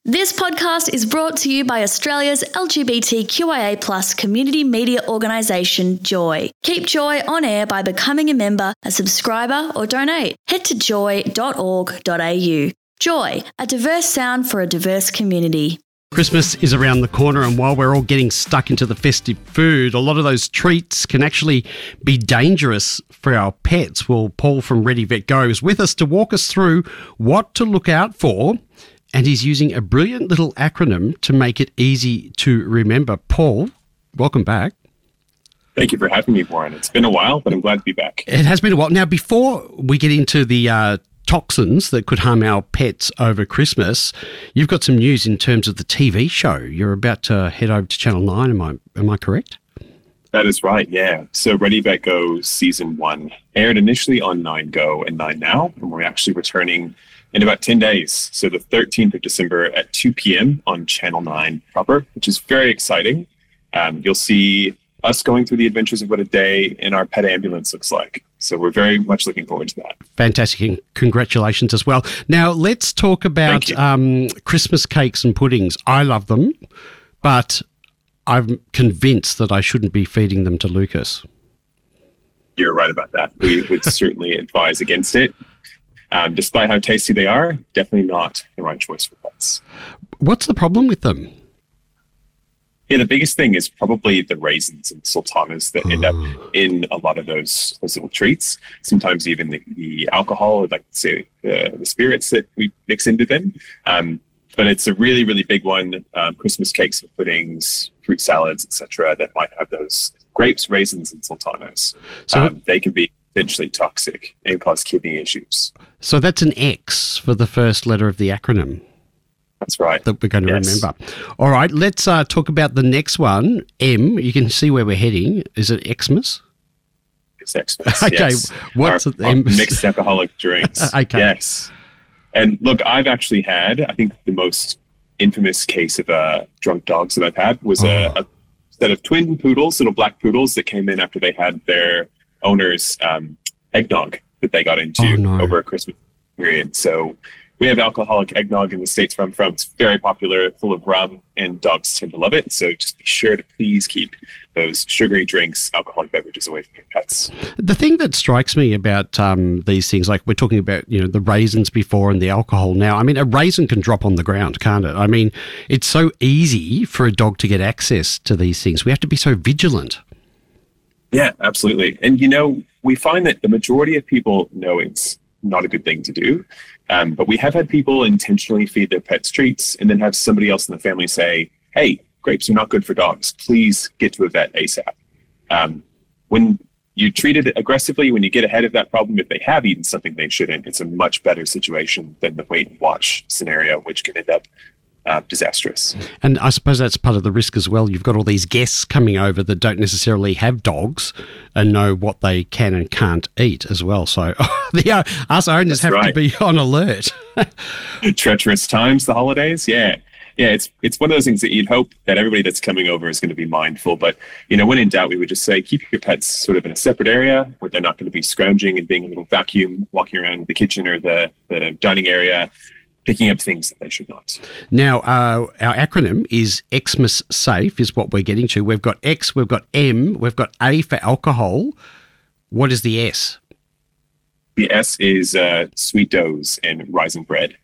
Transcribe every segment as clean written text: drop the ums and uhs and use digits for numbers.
This podcast is brought to you by Australia's LGBTQIA+ community media organisation, Joy. Keep Joy on air by becoming a member, a subscriber or donate. Head to joy.org.au. Joy, a diverse sound for a diverse community. Christmas is around the corner, and while we're all getting stuck into the festive food, a lot of those treats can actually be dangerous for our pets. Well, Paul from Ready Vet Go is with us to walk us through what to look out for, and he's using a brilliant little acronym to make it easy to remember. Paul, welcome back. Thank you for having me, Warren. It's been a while, but I'm glad to be back. It has been a while. Now, before we get into the toxins that could harm our pets over Christmas, you've got some news in terms of the TV show. You're about to head over to Channel 9, am I correct? That is right, yeah. So Ready Vet Go Season 1 aired initially on 9 Go and 9 Now, and we're actually returning in about 10 days. So the 13th of December at 2 p.m. on Channel 9 proper, which is very exciting. You'll see us going through the adventures of what a day in our pet ambulance looks like. So we're very much looking forward to that. Fantastic. And congratulations as well. Now, let's talk about Christmas cakes and puddings. I love them, but I'm convinced that I shouldn't be feeding them to Lucas. You're right about that. We would certainly advise against it. Despite how tasty they are, definitely not the right choice for pets. What's the problem with them? Yeah, the biggest thing is probably the raisins and sultanas that end up in a lot of those little treats. Sometimes even the alcohol, or like say the spirits that we mix into them. But it's a really, really big one. Christmas cakes and puddings, fruit salads, etc., that might have those grapes, raisins, and sultanas. So they can be potentially toxic and cause kidney issues. So that's an X for the first letter of the acronym. That's right. That we're going to remember. All right, let's talk about the next one. M, you can see where we're heading. Is it Xmas? It's Xmas, okay, yes. What's our mixed alcoholic drinks. Okay. Yes. And look, I've actually had, I think the most infamous case of drunk dogs that I've had was a set of twin poodles, little black poodles that came in after they had their owner's eggnog that they got into over a Christmas period. So we have alcoholic eggnog in the States where I'm from. It's very popular, full of rum, and dogs tend to love it. So just be sure to please keep those sugary drinks, alcoholic beverages away from your pets. The thing that strikes me about these things, like we're talking about, the raisins before and the alcohol now. I mean, a raisin can drop on the ground, can't it? I mean, it's so easy for a dog to get access to these things. We have to be so vigilant. Yeah, absolutely. And, we find that the majority of people know it's not a good thing to do. But we have had people intentionally feed their pets treats and then have somebody else in the family say, hey, grapes are not good for dogs. Please get to a vet ASAP. When you treat it aggressively, when you get ahead of that problem, if they have eaten something they shouldn't, it's a much better situation than the wait and watch scenario, which can end up disastrous. And I suppose that's part of the risk as well. You've got all these guests coming over that don't necessarily have dogs and know what they can and can't eat as well. So us owners have to be on alert. Treacherous times, the holidays. Yeah, it's one of those things that you'd hope that everybody that's coming over is going to be mindful. But, when in doubt, we would just say, keep your pets sort of in a separate area where they're not going to be scrounging and being a little vacuum, walking around the kitchen or the dining area, picking up things that they should not. Now, our acronym is Xmas Safe is what we're getting to. We've got X, we've got M, we've got A for alcohol. What is the S? The S is sweet doughs and rising bread.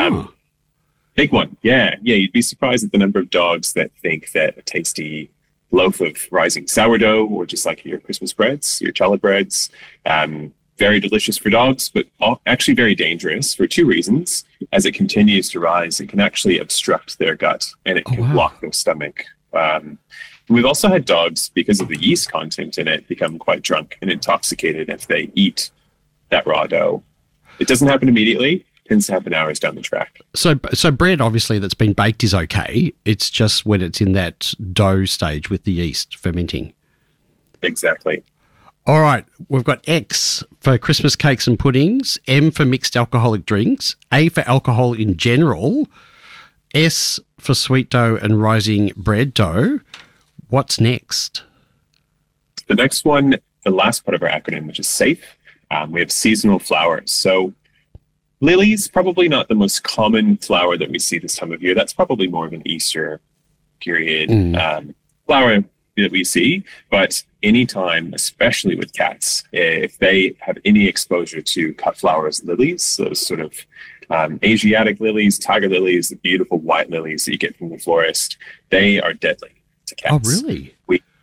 Big one. Yeah. You'd be surprised at the number of dogs that think that a tasty loaf of rising sourdough, or just like your Christmas breads, your challah breads, very delicious for dogs, but actually very dangerous for two reasons. As it continues to rise, it can actually obstruct their gut and it can block their stomach. We've also had dogs, because of the yeast content in it, become quite drunk and intoxicated if they eat that raw dough. It doesn't happen immediately. It tends to happen hours down the track. So bread, obviously, that's been baked is okay. It's just when it's in that dough stage with the yeast fermenting. Exactly. All right, we've got X for Christmas cakes and puddings, M for mixed alcoholic drinks, A for alcohol in general, S for sweet dough and rising bread dough. What's next? The next one, the last part of our acronym, which is SAFE, we have seasonal flowers. So Lilies, probably not the most common flower that we see this time of year. That's probably more of an Easter period flower that we see. But anytime, especially with cats, if they have any exposure to cut flowers, lilies, those sort of Asiatic lilies, tiger lilies, the beautiful white lilies that you get from the florist, they are deadly to cats. Oh, really?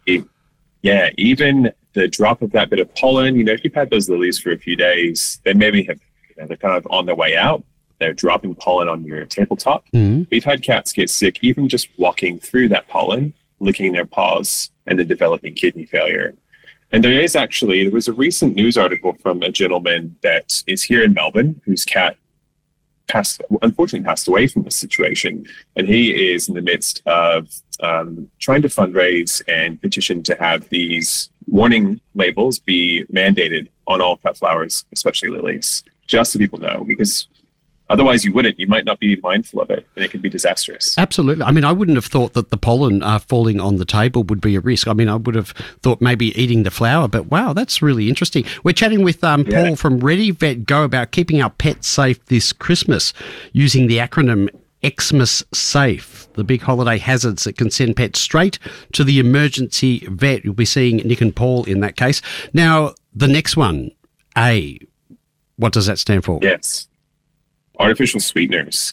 Yeah, even the drop of that bit of pollen, if you've had those lilies for a few days, they maybe have, they're kind of on their way out. They're dropping pollen on your tabletop. We've had cats get sick even just walking through that pollen, licking their paws, and then developing kidney failure. And there was a recent news article from a gentleman that is here in Melbourne whose cat unfortunately passed away from this situation. And he is in the midst of trying to fundraise and petition to have these warning labels be mandated on all cut flowers, especially lilies, just so people know, because otherwise you might not be mindful of it, and it could be disastrous. Absolutely. I mean, I wouldn't have thought that the pollen falling on the table would be a risk. I mean, I would have thought maybe eating the flower, but wow, that's really interesting. We're chatting with Paul from Ready Vet Go about keeping our pets safe this Christmas using the acronym Xmas Safe, the big holiday hazards that can send pets straight to the emergency vet. You'll be seeing Nick and Paul in that case. Now, the next one, A, what does that stand for? Yes. Artificial sweeteners.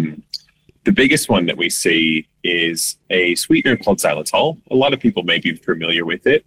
The biggest one that we see is a sweetener called xylitol. A lot of people may be familiar with it.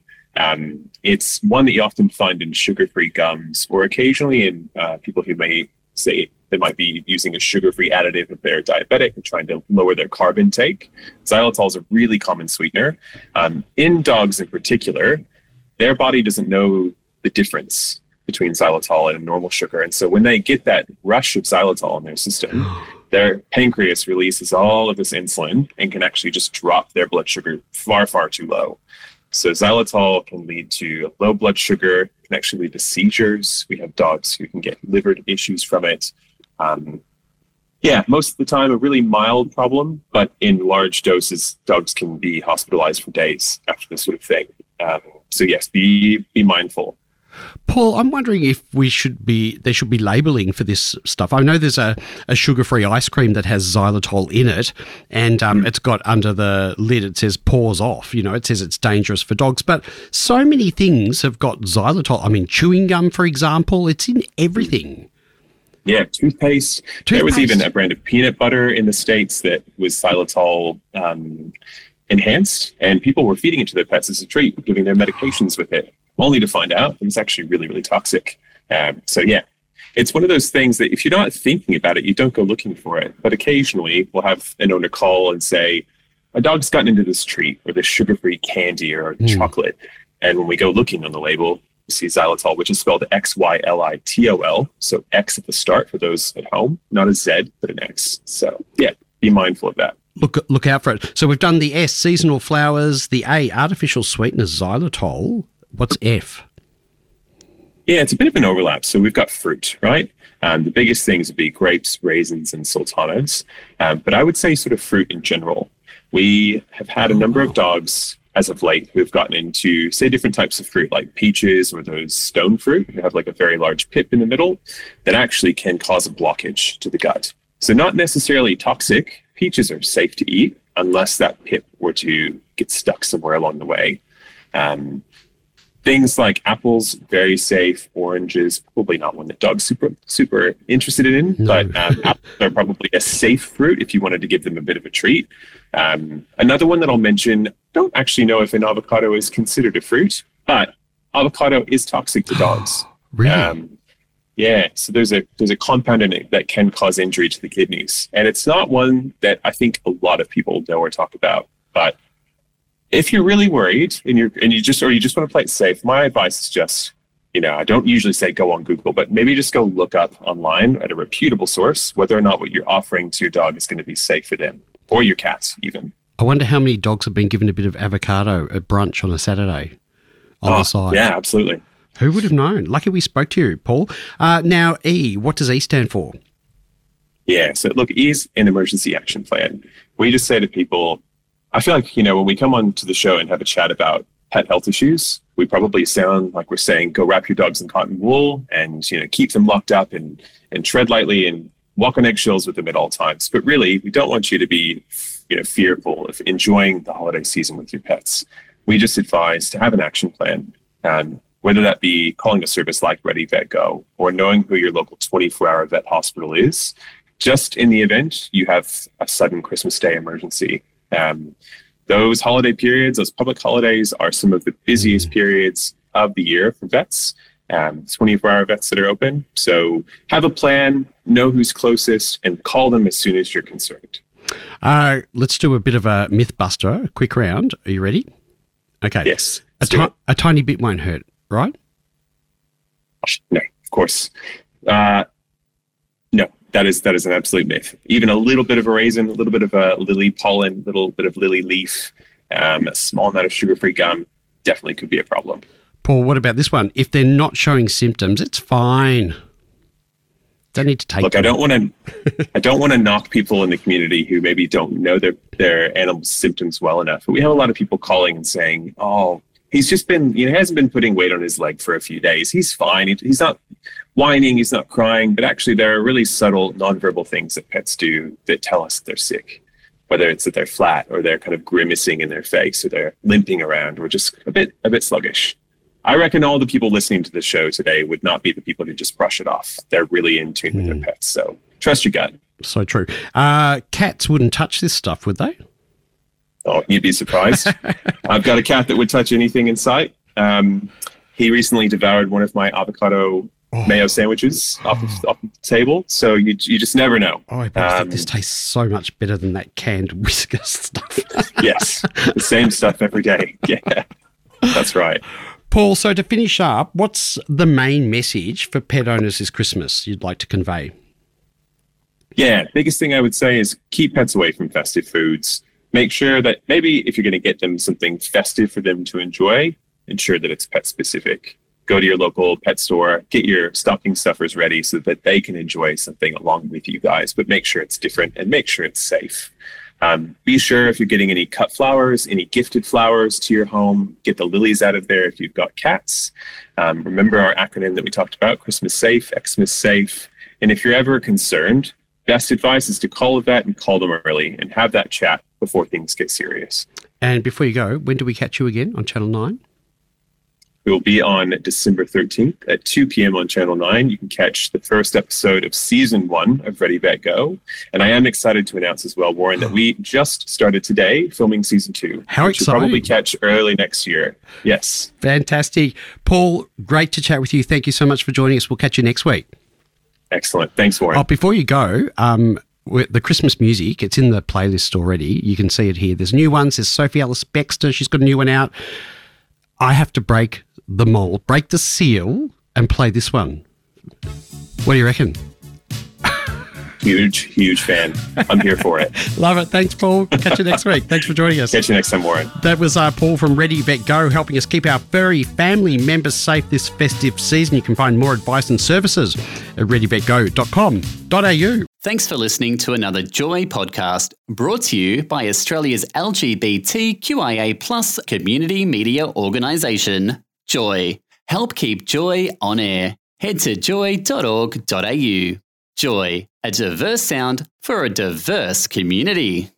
It's one that you often find in sugar-free gums, or occasionally in people who may say they might be using a sugar-free additive if they're diabetic and trying to lower their carb intake. Xylitol is a really common sweetener. In dogs in particular, their body doesn't know the difference between xylitol and a normal sugar. And so when they get that rush of xylitol in their system, their pancreas releases all of this insulin and can actually just drop their blood sugar far, far too low. So xylitol can lead to low blood sugar, can actually lead to seizures. We have dogs who can get liver issues from it. Most of the time a really mild problem, but in large doses, dogs can be hospitalized for days after this sort of thing. So yes, be mindful. Paul, I'm wondering if there should be labelling for this stuff. I know there's a sugar-free ice cream that has xylitol in it, and it's got under the lid, it says paws off. It says it's dangerous for dogs. But so many things have got xylitol. I mean, chewing gum, for example, it's in everything. Yeah, toothpaste. There was even a brand of peanut butter in the States that was xylitol enhanced, and people were feeding it to their pets as a treat, giving their medications with it, only to find out it was actually really, really toxic. It's one of those things that if you're not thinking about it, you don't go looking for it. But occasionally we'll have an owner call and say, a dog's gotten into this treat or this sugar-free candy or chocolate. And when we go looking on the label, we see xylitol, which is spelled Xylitol. So X at the start for those at home, not a Z, but an X. So be mindful of that. Look out for it. So we've done the S, seasonal flowers, the A, artificial sweeteners, xylitol. What's F? Yeah, it's a bit of an overlap. So we've got fruit, right? The biggest things would be grapes, raisins, and sultanas. But I would say sort of fruit in general. We have had a number of dogs as of late who have gotten into, say, different types of fruit like peaches or those stone fruit who have like a very large pip in the middle that actually can cause a blockage to the gut. So not necessarily toxic. Peaches are safe to eat unless that pip were to get stuck somewhere along the way. Things like apples, very safe. Oranges, probably not one that dogs super interested in, but apples are probably a safe fruit if you wanted to give them a bit of a treat. Another one that I'll mention, don't actually know if an avocado is considered a fruit, but avocado is toxic to dogs. Really? So there's a compound in it that can cause injury to the kidneys, and it's not one that I think a lot of people know or talk about, but if you're really worried and you just want to play it safe, my advice is just, I don't usually say go on Google, but maybe just go look up online at a reputable source whether or not what you're offering to your dog is going to be safe for them or your cats even. I wonder how many dogs have been given a bit of avocado at brunch on a Saturday on the side. Yeah, absolutely. Who would have known? Lucky we spoke to you, Paul. Now, E, what does E stand for? Yeah, so look, E is an emergency action plan. We just say to people, I feel like, when we come on to the show and have a chat about pet health issues. We probably sound like we're saying, go wrap your dogs in cotton wool and, keep them locked up and tread lightly and walk on eggshells with them at all times. But really, we don't want you to be, fearful of enjoying the holiday season with your pets. We just advise to have an action plan, whether that be calling a service like Ready Vet Go or knowing who your local 24-hour vet hospital is, just in the event you have a sudden Christmas Day emergency. Those holiday periods, those public holidays, are some of the busiest periods of the year for vets, 24-hour vets that are open. So have a plan, know who's closest, and call them as soon as you're concerned. Let's do a bit of a myth buster, a quick round. Are you ready? Okay. Yes. A tiny bit won't hurt, right? No, of course. No, that is an absolute myth. Even a little bit of a raisin, a little bit of a lily pollen, a little bit of lily leaf, a small amount of sugar-free gum definitely could be a problem. Paul, what about this one? If they're not showing symptoms, it's fine. Don't need to take. Look, I don't want to knock people in the community who maybe don't know their animal's symptoms well enough. But we have a lot of people calling and saying, "Oh, he's just been, he hasn't been putting weight on his leg for a few days. He's fine. He's not whining. He's not crying." But actually, there are really subtle nonverbal things that pets do that tell us they're sick. Whether it's that they're flat or they're kind of grimacing in their face or they're limping around or just a bit sluggish. I reckon all the people listening to the show today would not be the people who just brush it off. They're really in tune with their pets. So trust your gut. So true. Cats wouldn't touch this stuff, would they? Oh, you'd be surprised. I've got a cat that would touch anything in sight. He recently devoured one of my avocado mayo sandwiches off the table. So you just never know. Oh, I bet this tastes so much better than that canned Whiskas stuff. Yes, the same stuff every day. Yeah, that's right. Paul, so to finish up, what's the main message for pet owners this Christmas you'd like to convey? Yeah, biggest thing I would say is keep pets away from festive foods. Make sure that maybe if you're going to get them something festive for them to enjoy, ensure that it's pet specific. Go to your local pet store, get your stocking stuffers ready so that they can enjoy something along with you guys, but make sure it's different and make sure it's safe. Be sure if you're getting any cut flowers, any gifted flowers to your home, get the lilies out of there if you've got cats. Remember our acronym that we talked about, Christmas Safe, Xmas Safe. And if you're ever concerned, best advice is to call a vet and call them early and have that chat before things get serious. And before you go, when do we catch you again on Channel 9? We will be on December 13th at 2 p.m. on Channel 9. You can catch the first episode of Season 1 of Ready Vet Go. And I am excited to announce as well, Warren, that we just started today filming Season 2. How exciting. We'll probably catch early next year. Yes. Fantastic. Paul, great to chat with you. Thank you so much for joining us. We'll catch you next week. Excellent. Thanks, Warren. Before you go, the Christmas music, it's in the playlist already. You can see it here. There's new ones. There's Sophie Ellis Bextor. She's got a new one out. I have to break the mold, break the seal, and play this one. What do you reckon? Huge fan. I'm here for it. Love it. Thanks, Paul. Catch you next week. Thanks for joining us. Catch you next time, Warren. That was Paul from Ready Vet Go, helping us keep our furry family members safe this festive season. You can find more advice and services at readyvetgo.com.au. Thanks for listening to another Joy podcast brought to you by Australia's LGBTQIA+ community media organisation, Joy. Help keep Joy on air. Head to joy.org.au. Joy, a diverse sound for a diverse community.